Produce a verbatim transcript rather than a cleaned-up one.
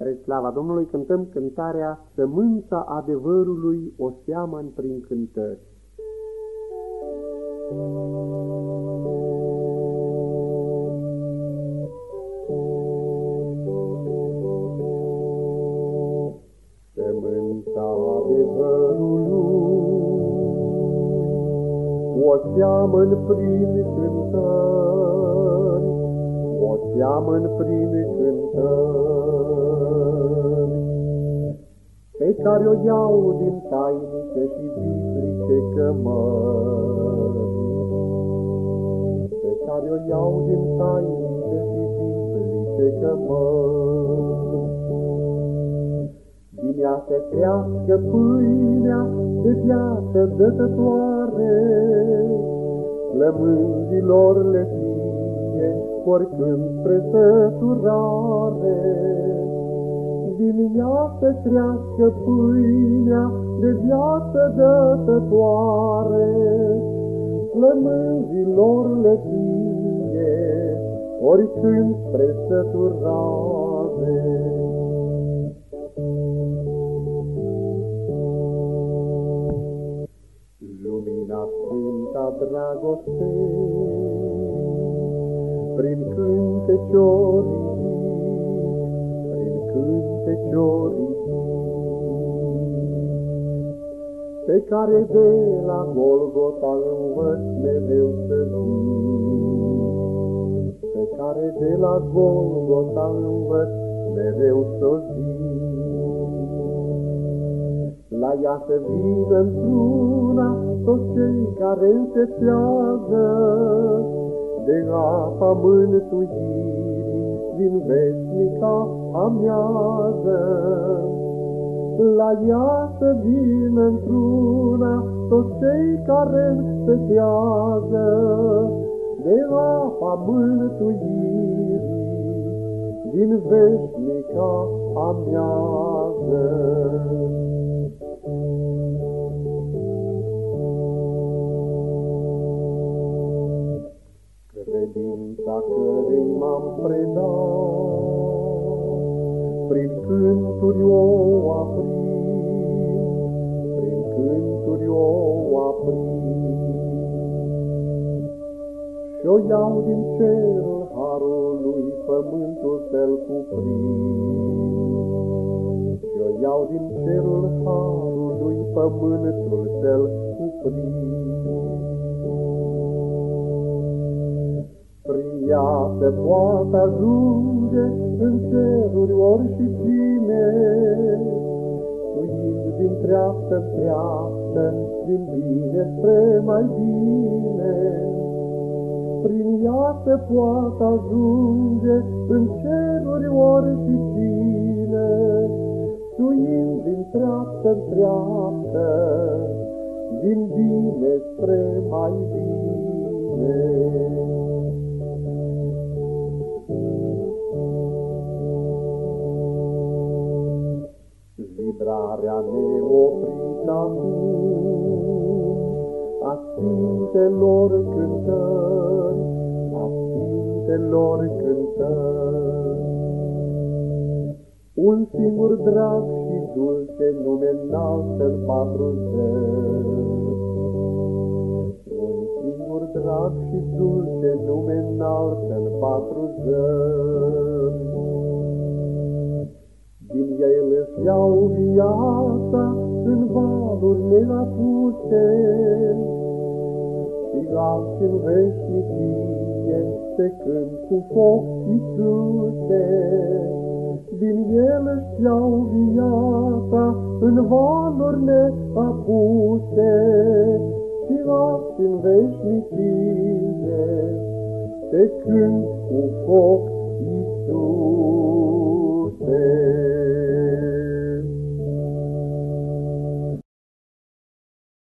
Spre slava Domnului cântăm cântarea Sămânța adevărului o seamăn prin cântări. Sămânța adevărului o seamăn prin cântări, o seamăn prin cântări, pe care o iau din tainice și biblice cămări, pe care o iau din tainice și biblice cămări. Din ea se crească pâinea de viață dătătoare, flămânzilor le fie oricând spre săturare. Din ea se crească pâinea de viață dătătoare, flămânzilor le fie oricând spre săturare. Lumina sfânta dragoste prin cânteciorii, prin cânteciorii pe care de la Golgota învăț mereu să zic, pe care de la Golgota învăț mereu să zic. La ea să vină într-una toți cei care însetează de apa mântuirii din veșnica amiază. La ea să vină într-una toți cei care însetează de apa mântuirii din veșnica amiază. Credința cărei m-am predat, prin cânturi o aprind, prin cânturi o aprind. Și-o iau din cerul harului, pământul să-l cuprind. Și-o iau din cerul harului, pământul să-l cuprind. Prin ea se poate ajunge în ceruri ori și cine, suind din treaptă-treaptă, din bine spre mai bine. Prin ea se poate ajunge în ceruri ori și cine, suind din treaptă-treaptă, din bine spre mai bine. Vibrarea neoprită acum a sfintelor cântări, a sfintelor cântări. Un singur drag și dulce nume înaltă-n patru zări. Un singur drag și dulce nume înaltă-n patru zări. Din el își iau viața în valuri neapuse, și alți în veșnicie se cânt cu foc Iisuse. Din el își iau viața în valuri neapuse, și alți în veșnicie se cânt cu foc Iisuse.